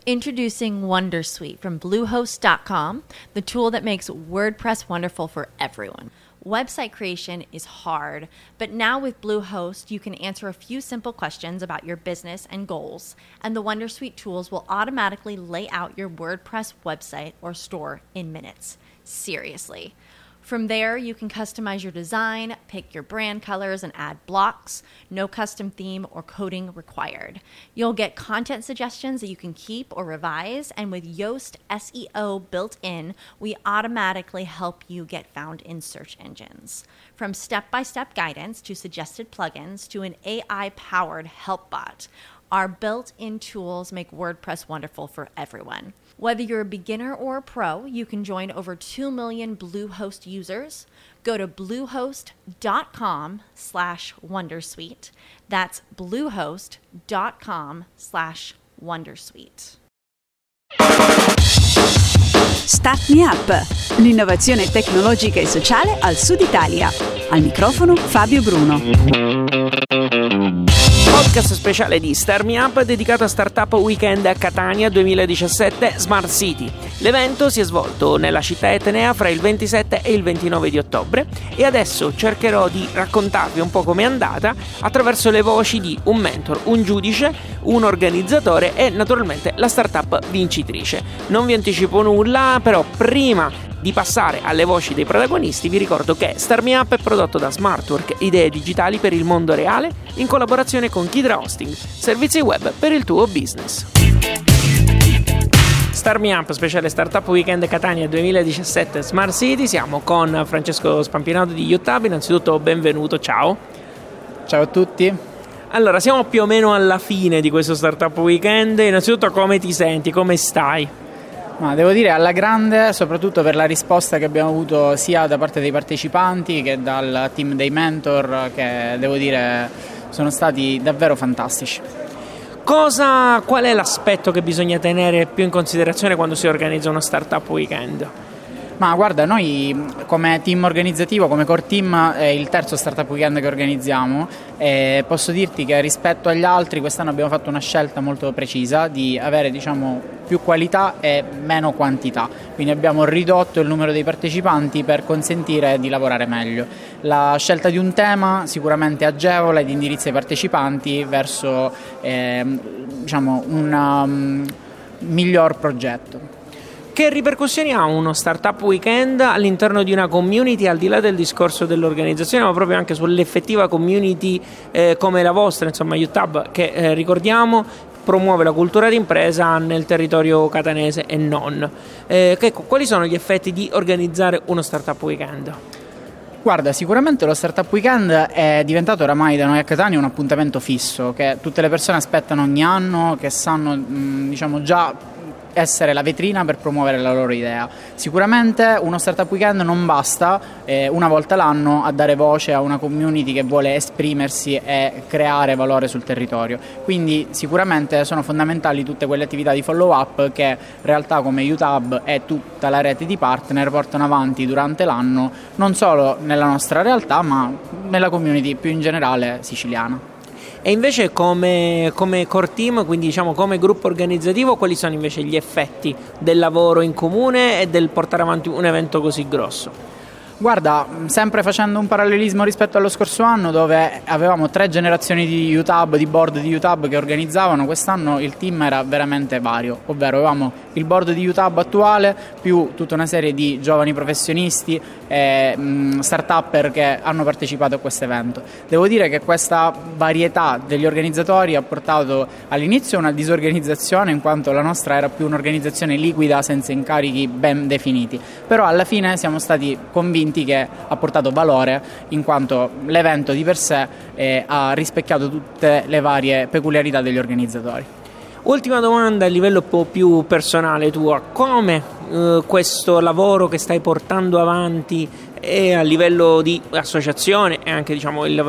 Introducing Wondersuite from Bluehost.com, the tool that makes WordPress wonderful for everyone. Website creation is hard, but now with Bluehost, you can answer a few simple questions about your business and goals, and the Wondersuite tools will automatically lay out your WordPress website or store in minutes. Seriously. From there, you can customize your design, pick your brand colors, and add blocks. No custom theme or coding required. You'll get content suggestions that you can keep or revise, and with Yoast SEO built in, we automatically help you get found in search engines. From step-by-step guidance to suggested plugins to an AI-powered help bot, our built-in tools make WordPress wonderful for everyone. Whether you're a beginner or a pro, you can join over 2 million Bluehost users. Go to bluehost.com/wondersuite. That's bluehost.com/wondersuite. Start Me Up, l'innovazione tecnologica e sociale al Sud Italia. Al microfono Fabio Bruno. Podcast speciale di Start Me Up dedicato a Startup Weekend a Catania 2017 Smart City. L'evento si è svolto nella città etnea fra il 27 e il 29 di ottobre e adesso cercherò di raccontarvi un po' com'è andata attraverso le voci di un mentor, un giudice, un organizzatore e naturalmente la startup vincitrice. Non vi anticipo nulla, però prima di passare alle voci dei protagonisti vi ricordo che Start Me Up è prodotto da Smartwork, idee digitali per il mondo reale in collaborazione con Kidra Hosting, servizi web per il tuo business. Start Me Up, speciale Startup Weekend Catania 2017 Smart City. Siamo con Francesco Spampinato di UTAB. Innanzitutto benvenuto, ciao. Ciao a tutti. Allora, siamo più o meno alla fine di questo Startup Weekend. Innanzitutto come ti senti, come stai? Ma devo dire alla grande, soprattutto per la risposta che abbiamo avuto sia da parte dei partecipanti che dal team dei mentor, che devo dire sono stati davvero fantastici. Qual è l'aspetto che bisogna tenere più in considerazione quando si organizza uno Startup Weekend? Ma guarda, noi come team organizzativo, come core team, è il terzo Startup Weekend che organizziamo e posso dirti che rispetto agli altri quest'anno abbiamo fatto una scelta molto precisa di avere più qualità e meno quantità, quindi abbiamo ridotto il numero dei partecipanti per consentire di lavorare meglio. La scelta di un tema sicuramente agevola ed indirizza i partecipanti verso un miglior progetto. Che ripercussioni ha uno Startup Weekend all'interno di una community, al di là del discorso dell'organizzazione, ma proprio anche sull'effettiva community come la vostra, insomma UTAB, che ricordiamo promuove la cultura d'impresa nel territorio catanese e non. Quali sono gli effetti di organizzare uno Startup Weekend? Guarda, sicuramente lo Startup Weekend è diventato oramai da noi a Catania un appuntamento fisso che tutte le persone aspettano ogni anno, che sanno già essere la vetrina per promuovere la loro idea. Sicuramente uno Startup Weekend non basta una volta l'anno a dare voce a una community che vuole esprimersi e creare valore sul territorio, quindi sicuramente sono fondamentali tutte quelle attività di follow up che realtà come UTAB e tutta la rete di partner portano avanti durante l'anno, non solo nella nostra realtà ma nella community più in generale siciliana. E invece come core team, quindi come gruppo organizzativo, quali sono invece gli effetti del lavoro in comune e del portare avanti un evento così grosso? Guarda, sempre facendo un parallelismo rispetto allo scorso anno dove avevamo 3 generazioni di UTAB, di board di UTAB che organizzavano, quest'anno il team era veramente vario, ovvero avevamo il board di UTAB attuale più tutta una serie di giovani professionisti e start-upper che hanno partecipato a questo evento. Devo dire che questa varietà degli organizzatori ha portato all'inizio una disorganizzazione, in quanto la nostra era più un'organizzazione liquida senza incarichi ben definiti, però alla fine siamo stati convinti che ha portato valore, in quanto l'evento di per sé ha rispecchiato tutte le varie peculiarità degli organizzatori. Ultima domanda a livello un po' più personale tua: come questo lavoro che stai portando avanti e a livello di associazione e anche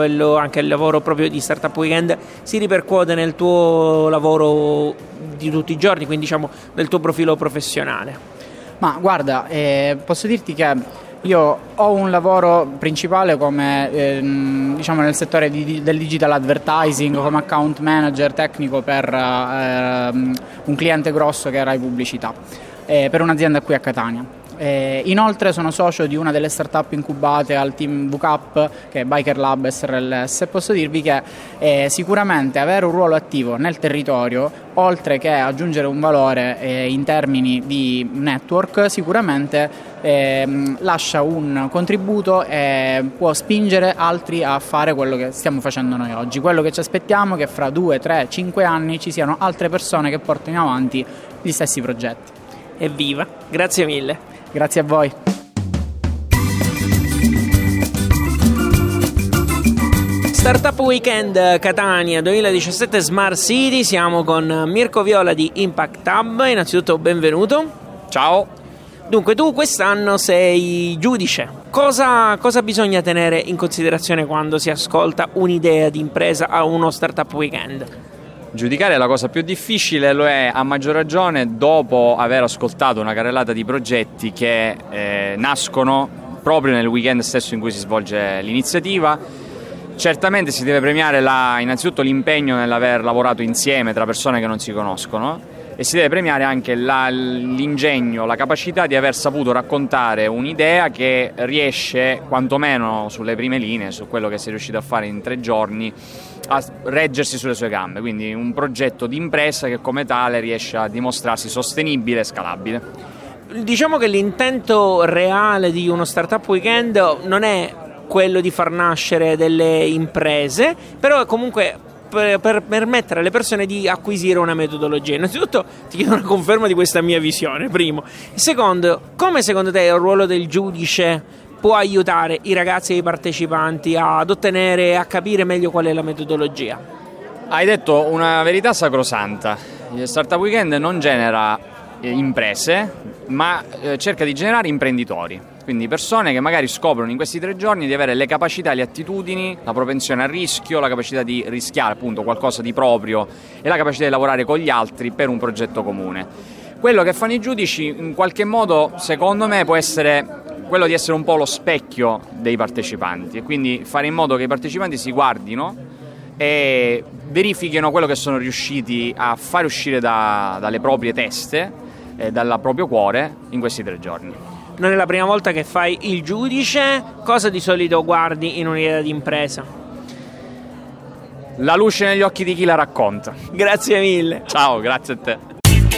il lavoro proprio di Startup Weekend si ripercuote nel tuo lavoro di tutti i giorni, quindi nel tuo profilo professionale? Ma guarda, posso dirti che io ho un lavoro principale come nel settore del digital advertising, come account manager tecnico per un cliente grosso che è Rai Pubblicità, per un'azienda qui a Catania. Inoltre sono socio di una delle startup incubate al team VCAP, che è Biker Lab SRLS, e posso dirvi che sicuramente avere un ruolo attivo nel territorio, oltre che aggiungere un valore in termini di network, sicuramente lascia un contributo e può spingere altri a fare quello che stiamo facendo noi oggi. Quello che ci aspettiamo è che fra 2, 3, 5 anni ci siano altre persone che portino avanti gli stessi progetti. Evviva, grazie mille. Grazie a voi. Startup Weekend Catania 2017 Smart City, siamo con Mirko Viola di Impact Hub. Innanzitutto benvenuto. Ciao. Dunque, tu quest'anno sei giudice. Cosa bisogna tenere in considerazione quando si ascolta un'idea di impresa a uno Startup Weekend? Giudicare è la cosa più difficile, lo è a maggior ragione dopo aver ascoltato una carrellata di progetti che nascono proprio nel weekend stesso in cui si svolge l'iniziativa. Certamente si deve premiare innanzitutto l'impegno nell'aver lavorato insieme tra persone che non si conoscono, e si deve premiare anche l'ingegno, la capacità di aver saputo raccontare un'idea che riesce, quantomeno sulle prime linee, su quello che si è riuscito a fare in 3 giorni, a reggersi sulle sue gambe. Quindi un progetto di impresa che come tale riesce a dimostrarsi sostenibile e scalabile. Diciamo che l'intento reale di uno Startup Weekend non è quello di far nascere delle imprese, però è comunque per permettere alle persone di acquisire una metodologia. Innanzitutto ti chiedo una conferma di questa mia visione, primo. E secondo, come secondo te il ruolo del giudice può aiutare i ragazzi e i partecipanti ad ottenere, a capire meglio qual è la metodologia? Hai detto una verità sacrosanta. Il Startup Weekend non genera imprese, ma cerca di generare imprenditori. Quindi persone che magari scoprono in questi 3 giorni di avere le capacità, le attitudini, la propensione al rischio, la capacità di rischiare appunto qualcosa di proprio e la capacità di lavorare con gli altri per un progetto comune. Quello che fanno i giudici in qualche modo, secondo me, può essere quello di essere un po' lo specchio dei partecipanti, e quindi fare in modo che i partecipanti si guardino e verifichino quello che sono riusciti a fare uscire dalle proprie teste e dal proprio cuore in questi 3 giorni. Non è la prima volta che fai il giudice. Cosa di solito guardi in un'idea di impresa? La luce negli occhi di chi la racconta. Grazie mille. Ciao, grazie a te.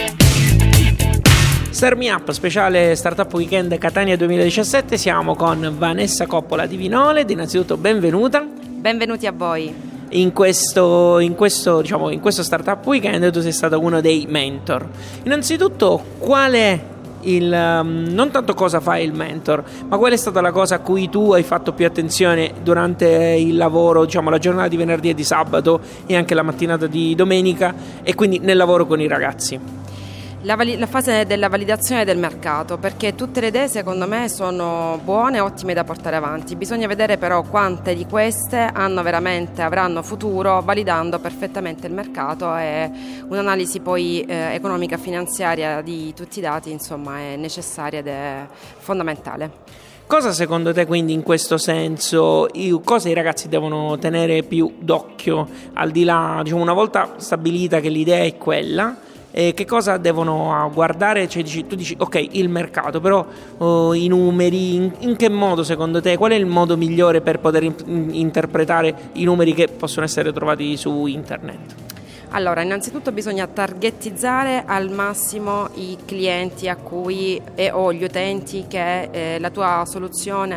Start Me Up, speciale Startup Weekend Catania 2017. Siamo con Vanessa Coppola di Vinole. Innanzitutto benvenuta. Benvenuti a voi. In questo Startup Weekend tu sei stato uno dei mentor. Innanzitutto, qual è non tanto cosa fa il mentor, ma qual è stata la cosa a cui tu hai fatto più attenzione durante il lavoro, la giornata di venerdì e di sabato e anche la mattinata di domenica, e quindi nel lavoro con i ragazzi? La fase della validazione del mercato, perché tutte le idee secondo me sono buone e ottime da portare avanti. Bisogna vedere però quante di queste avranno futuro, validando perfettamente il mercato, e un'analisi poi economica finanziaria di tutti i dati è necessaria ed è fondamentale. Cosa secondo te quindi in questo senso, cosa i ragazzi devono tenere più d'occhio, al di là, una volta stabilita che l'idea è quella? E che cosa devono guardare? Tu dici ok, il mercato, però i numeri, in che modo secondo te, qual è il modo migliore per poter interpretare i numeri che possono essere trovati su internet? Allora, innanzitutto bisogna targetizzare al massimo i clienti a cui o gli utenti che la tua soluzione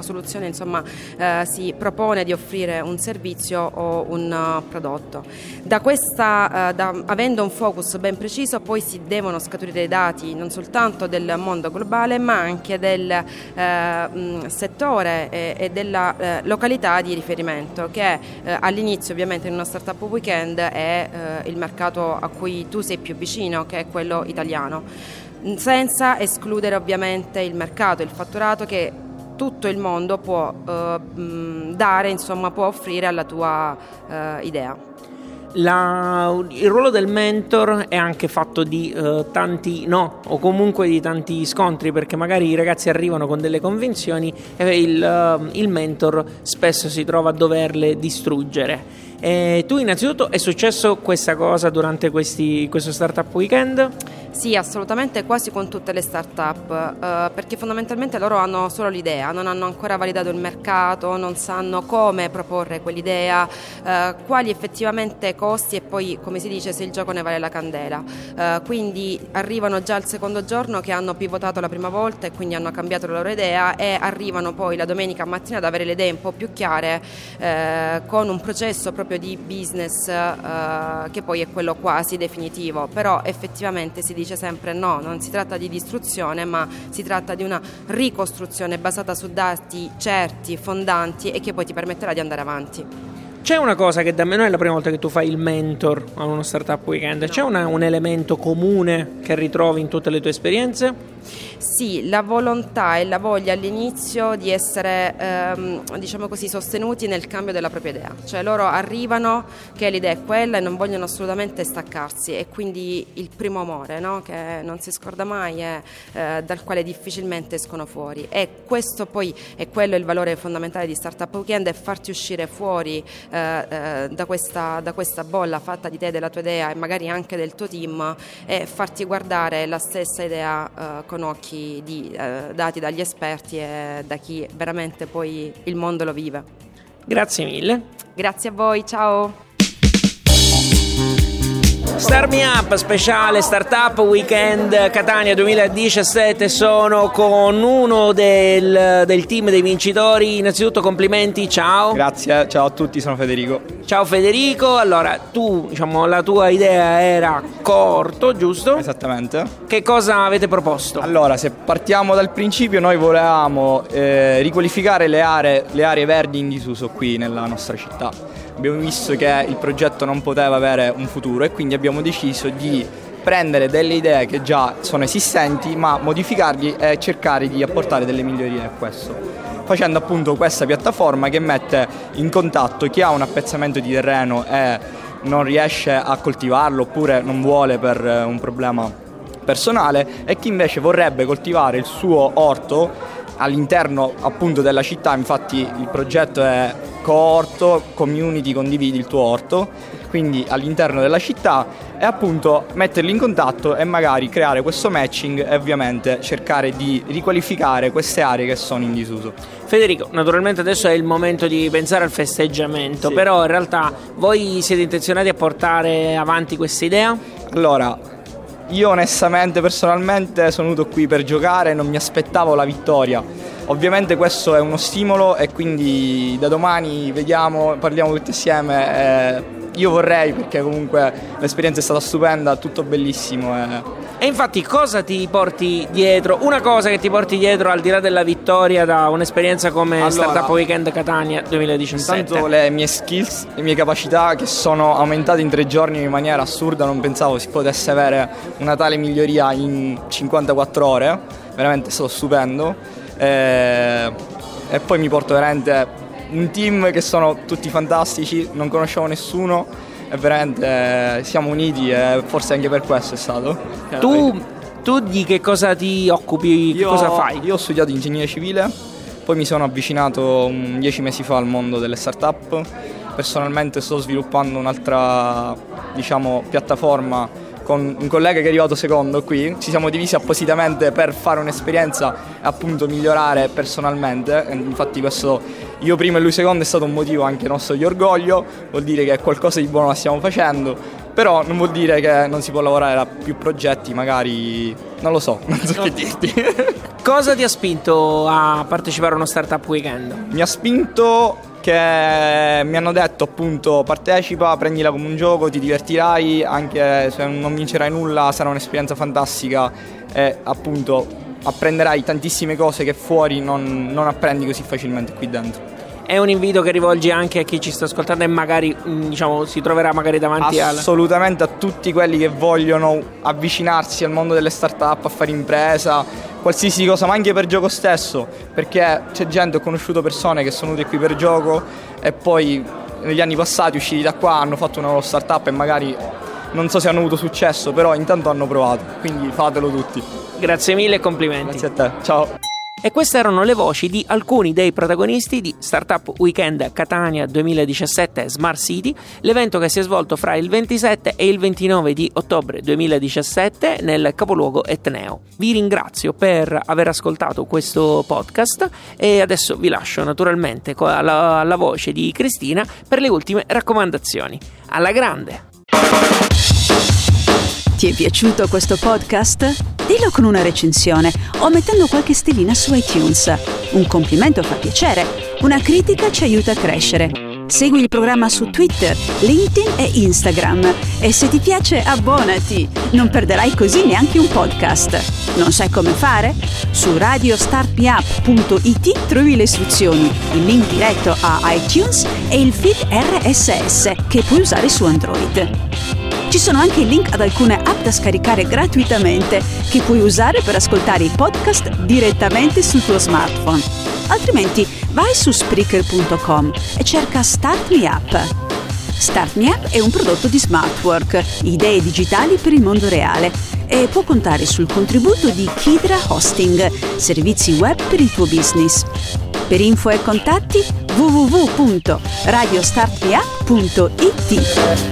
si propone di offrire un servizio o un prodotto. Avendo un focus ben preciso, poi si devono scaturire i dati non soltanto del mondo globale, ma anche del settore e della località di riferimento, che all'inizio ovviamente in una startup weekend è il mercato a cui tu sei più vicino, che è quello italiano, senza escludere ovviamente il mercato, il fatturato che tutto il mondo può può offrire alla tua idea. Il ruolo del mentor è anche fatto di tanti no, o comunque di tanti scontri, perché magari i ragazzi arrivano con delle convinzioni e il mentor spesso si trova a doverle distruggere. Tu innanzitutto, è successo questa cosa durante questo Startup Weekend? Sì, assolutamente, quasi con tutte le start-up, perché fondamentalmente loro hanno solo l'idea, non hanno ancora validato il mercato, non sanno come proporre quell'idea, quali effettivamente costi e poi, come si dice, se il gioco ne vale la candela. Quindi arrivano già al secondo giorno che hanno pivotato la prima volta e quindi hanno cambiato la loro idea, e arrivano poi la domenica mattina ad avere le idee un po' più chiare, con un processo proprio di business che poi è quello quasi definitivo, però effettivamente si dice sempre no, non si tratta di distruzione, ma si tratta di una ricostruzione basata su dati certi, fondanti e che poi ti permetterà di andare avanti. C'è una cosa che da me non è la prima volta che tu fai il mentor a uno Startup Weekend, no. C'è un elemento comune che ritrovi in tutte le tue esperienze? Sì, la volontà e la voglia all'inizio di essere, diciamo così, sostenuti nel cambio della propria idea. Cioè loro arrivano che l'idea è quella e non vogliono assolutamente staccarsi, e quindi il primo amore, no? Che non si scorda mai e dal quale difficilmente escono fuori. E questo poi è quello il valore fondamentale di Startup Weekend, è farti uscire fuori da questa bolla fatta di te, della tua idea e magari anche del tuo team, e farti guardare la stessa idea con occhi dati dagli esperti e da chi veramente poi il mondo lo vive. Grazie mille. Grazie a voi, ciao. Start Me Up speciale Startup Weekend Catania 2017. Sono con uno del team dei vincitori. Innanzitutto complimenti, ciao. Grazie, ciao a tutti, sono Federico. Ciao Federico, allora tu, diciamo, la tua idea era coorto, giusto? Esattamente. Che cosa avete proposto? Allora, se partiamo dal principio, noi volevamo riqualificare le aree verdi in disuso qui nella nostra città. Abbiamo visto che il progetto non poteva avere un futuro e quindi abbiamo deciso di prendere delle idee che già sono esistenti, ma modificarli e cercare di apportare delle migliorie a questo, facendo appunto questa piattaforma che mette in contatto chi ha un appezzamento di terreno e non riesce a coltivarlo oppure non vuole per un problema personale, e chi invece vorrebbe coltivare il suo orto all'interno appunto della città. Infatti il progetto è coorto, community, condividi il tuo orto, quindi all'interno della città, e appunto metterli in contatto e magari creare questo matching e ovviamente cercare di riqualificare queste aree che sono in disuso. Federico, naturalmente adesso è il momento di pensare al festeggiamento, sì. Però in realtà voi siete intenzionati a portare avanti questa idea? Allora, io onestamente, personalmente, sono venuto qui per giocare, non mi aspettavo la vittoria. Ovviamente questo è uno stimolo e quindi da domani vediamo, parliamo tutti insieme. Io vorrei, perché comunque l'esperienza è stata stupenda, tutto bellissimo. E infatti cosa ti porti dietro? Una cosa che ti porti dietro al di là della vittoria da un'esperienza come Startup Weekend Catania 2017? Intanto le mie skills, le mie capacità che sono aumentate in 3 giorni in maniera assurda, non pensavo si potesse avere una tale miglioria in 54 ore, veramente è stato stupendo. E poi mi porto veramente un team che sono tutti fantastici, non conoscevo nessuno e veramente siamo uniti, e forse anche per questo è stato. Tu di che cosa ti occupi? Che cosa fai? Io ho studiato ingegneria civile, poi mi sono avvicinato 10 mesi fa al mondo delle startup. Personalmente sto sviluppando un'altra, diciamo, piattaforma con un collega che è arrivato secondo qui. Ci siamo divisi appositamente per fare un'esperienza e appunto migliorare personalmente. E infatti questo, io primo e lui secondo, è stato un motivo anche nostro di orgoglio. Vuol dire che qualcosa di buono la stiamo facendo, però non vuol dire che non si può lavorare a più progetti, magari non lo so, non so che dirti. Cosa ti ha spinto a partecipare a uno Startup Weekend? Mi ha spinto che mi hanno detto appunto partecipa, prendila come un gioco, ti divertirai, anche se non vincerai nulla sarà un'esperienza fantastica e appunto apprenderai tantissime cose che fuori non apprendi così facilmente qui dentro. È un invito che rivolgi anche a chi ci sta ascoltando e magari, diciamo, si troverà magari davanti assolutamente a tutti quelli che vogliono avvicinarsi al mondo delle start-up, a fare impresa, qualsiasi cosa, ma anche per gioco stesso, perché c'è gente, ho conosciuto persone che sono venute qui per gioco e poi negli anni passati usciti da qua hanno fatto una loro start-up e magari non so se hanno avuto successo, però intanto hanno provato, quindi fatelo tutti. Grazie mille e complimenti. Grazie a te, ciao. E queste erano le voci di alcuni dei protagonisti di Startup Weekend Catania 2017 Smart City, l'evento che si è svolto fra il 27 e il 29 di ottobre 2017 nel capoluogo etneo. Vi ringrazio per aver ascoltato questo podcast e adesso vi lascio naturalmente alla voce di Cristina per le ultime raccomandazioni. Alla grande! Ti è piaciuto questo podcast? Dillo con una recensione o mettendo qualche stellina su iTunes. Un complimento fa piacere, una critica ci aiuta a crescere. Segui il programma su Twitter, LinkedIn e Instagram e se ti piace abbonati, non perderai così neanche un podcast. Non sai come fare? Su radiostartmeup.it trovi le istruzioni, il link diretto a iTunes e il feed RSS che puoi usare su Android. Ci sono anche i link ad alcune app da scaricare gratuitamente che puoi usare per ascoltare i podcast direttamente sul tuo smartphone. Altrimenti vai su Spreaker.com e cerca Start Me Up. Start Me Up è un prodotto di Smartwork, idee digitali per il mondo reale, e può contare sul contributo di Kidra Hosting, servizi web per il tuo business. Per info e contatti www.radiostartmeup.it.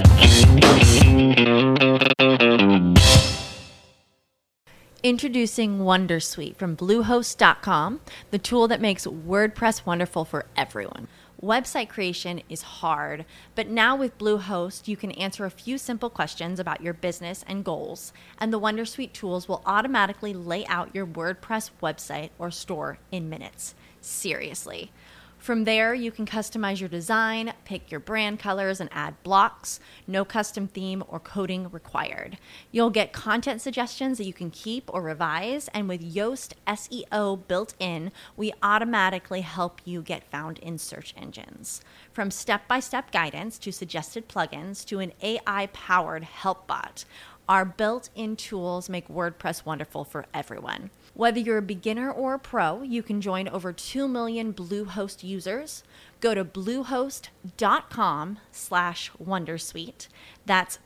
Introducing Wondersuite from Bluehost.com, the tool that makes WordPress wonderful for everyone. Website creation is hard, but now with Bluehost, you can answer a few simple questions about your business and goals, and the Wondersuite tools will automatically lay out your WordPress website or store in minutes. Seriously. From there, you can customize your design, pick your brand colors, and add blocks. No custom theme or coding required. You'll get content suggestions that you can keep or revise, and with Yoast SEO built in, we automatically help you get found in search engines. From step-by-step guidance to suggested plugins to an AI-powered help bot, our built-in tools make WordPress wonderful for everyone. Whether you're a beginner or a pro, you can join over 2 million Bluehost users. Go to bluehost.com/wondersuite. That's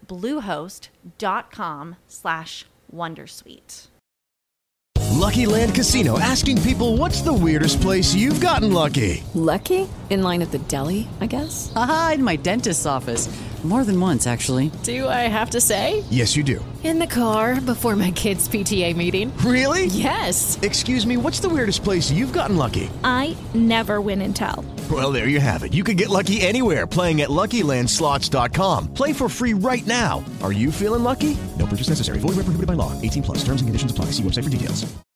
bluehost.com/wondersuite. Lucky Land Casino, asking people, what's the weirdest place you've gotten lucky? Lucky? In line at the deli, I guess? Aha, in my dentist's office. More than once, actually. Do I have to say? Yes, you do. In the car before my kids' PTA meeting. Really? Yes. Excuse me, what's the weirdest place you've gotten lucky? I never win and tell. Well, there you have it. You can get lucky anywhere, playing at LuckyLandSlots.com. Play for free right now. Are you feeling lucky? No purchase necessary. Void where prohibited by law. 18+. Terms and conditions apply. See website for details.